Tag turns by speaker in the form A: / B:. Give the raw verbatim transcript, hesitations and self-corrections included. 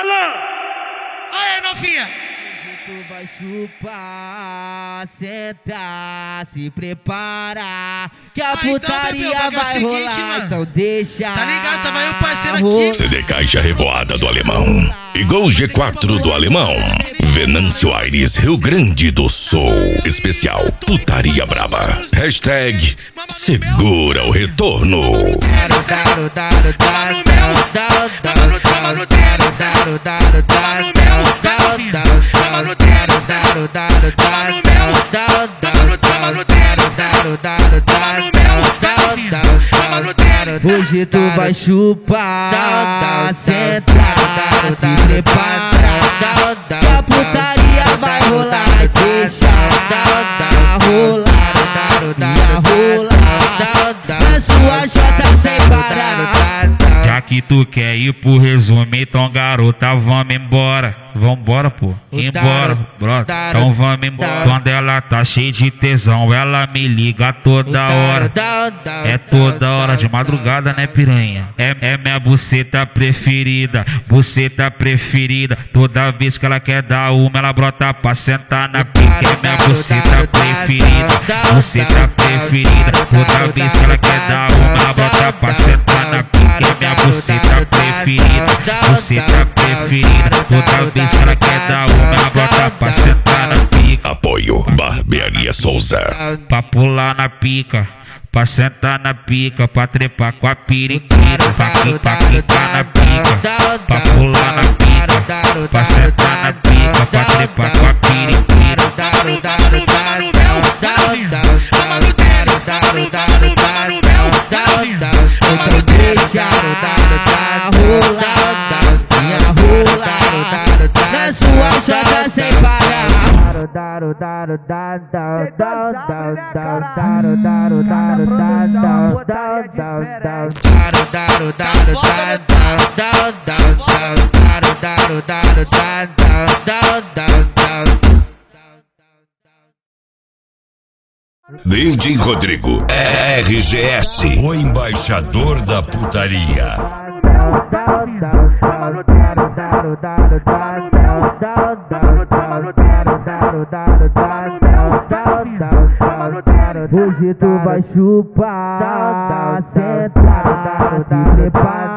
A: Alô!
B: Aê, novinha!
C: Tu vai chupar, sentar, se prepara, que a
B: Ah, então,
C: putaria
B: bebê, o bagulho é o
C: vai
B: seguinte,
C: rolar,
B: mano.
C: então deixa.
B: Tá ligado? Tava aí o parceiro aqui.
D: C D Caixa Revoada do Alemão. Igual o G quatro do Alemão. Venâncio Aires, Rio Grande do Sul. Especial Putaria Braba. Hashtag Segura o Retorno.
C: Hoje tu vai chupar, sentar, se prepara, que a putaria vai rolar, deixa rolar, ia rolar, na sua jota sem parar.
E: Já que tu quer ir pro resumo, então garota, vamos embora. Vambora, pô, embora, brota. Então vamos embora. Quando ela tá cheia de tesão, ela me liga toda hora. É toda hora, de madrugada, né, piranha? É, é minha buceta preferida, buceta preferida. Toda vez que ela quer dar uma, ela brota pra sentar na pica. É minha buceta preferida, buceta preferida. Toda vez que ela quer dar uma, ela brota pra sentar na pica. É minha buceta preferida, buceta preferida. Toda vez que ela quer dar uma, ela brota pra sentar na pica.
D: Apoio Barbearia Souza.
E: Pra pular na pica, pra sentar na pica, pra trepar com a periquita, pra quicar, quicar na pica, pra pular na pica, pra sentar na pica, pra trepar com a periquita.
C: Então deixa rolar, ia rolar, na sua jota sem parar.
D: D J Rodrigo, R G S, o embaixador da putaria.
C: Hoje tu vai chupar, sentar, se prepara.